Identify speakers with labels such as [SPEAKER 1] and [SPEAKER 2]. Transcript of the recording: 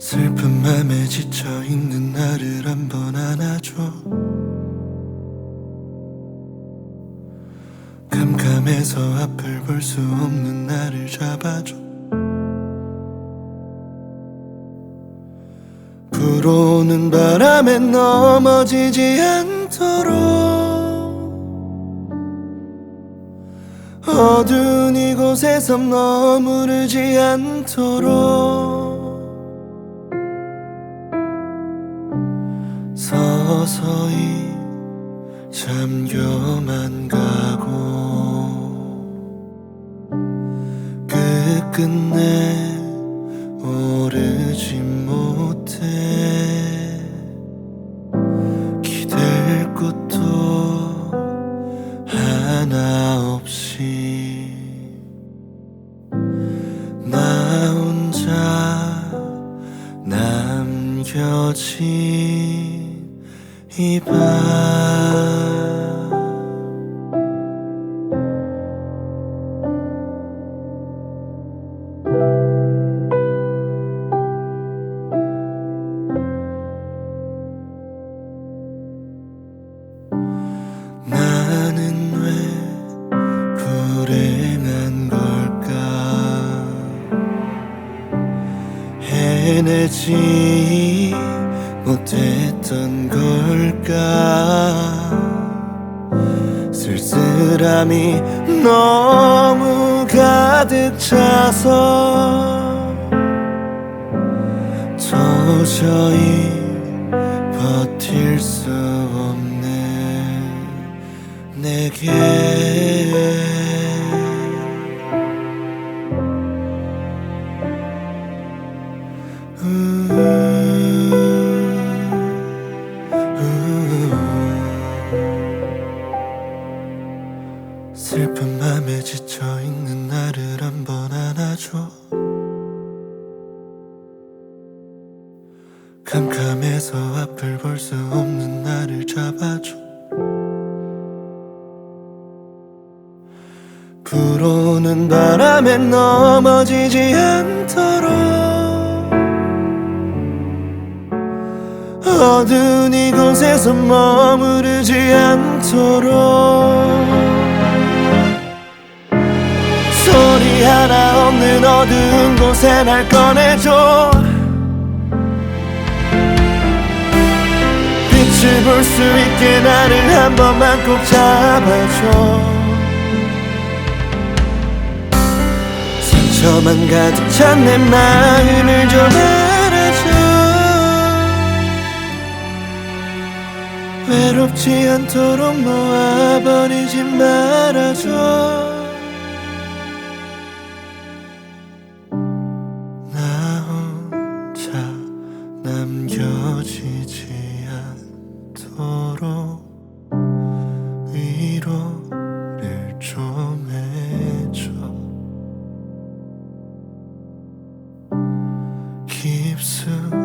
[SPEAKER 1] 슬픈 맘에 지쳐있는 나를 한번 안아줘. 캄캄해서 앞을 볼 수 없는 나를 잡아줘. 불어오는 바람에 넘어지지 않도록, 어두운 이곳에서 머무르지 않도록 서서히 잠겨만 가고 끝끝내 오르지 못해 기댈 곳도 하나 없이 나 혼자 남겨진 이 밤. 나는 왜 불행한 걸까? 해내지 못했던 걸까? 쓸쓸함이 너무 가득 차서 도저히 버틸 수 없네 내게. 슬픈 맘에 지쳐있는 나를 한번 안아줘. 캄캄해서 앞을 볼 수 없는 나를 잡아줘. 불어오는 바람에 넘어지지 않도록, 어두운 이곳에서 머무르지 않도록 소리 하나 없는 어두운 곳에 날 꺼내줘. 빛을 볼 수 있게 나를 한 번만 꼭 잡아줘. 상처만 가득 찬 내 마음을 좀 알아줘. 외롭지 않도록 놓아버리지 말아줘. 남겨지지 않도록 위로를 좀 해줘. 깊숙이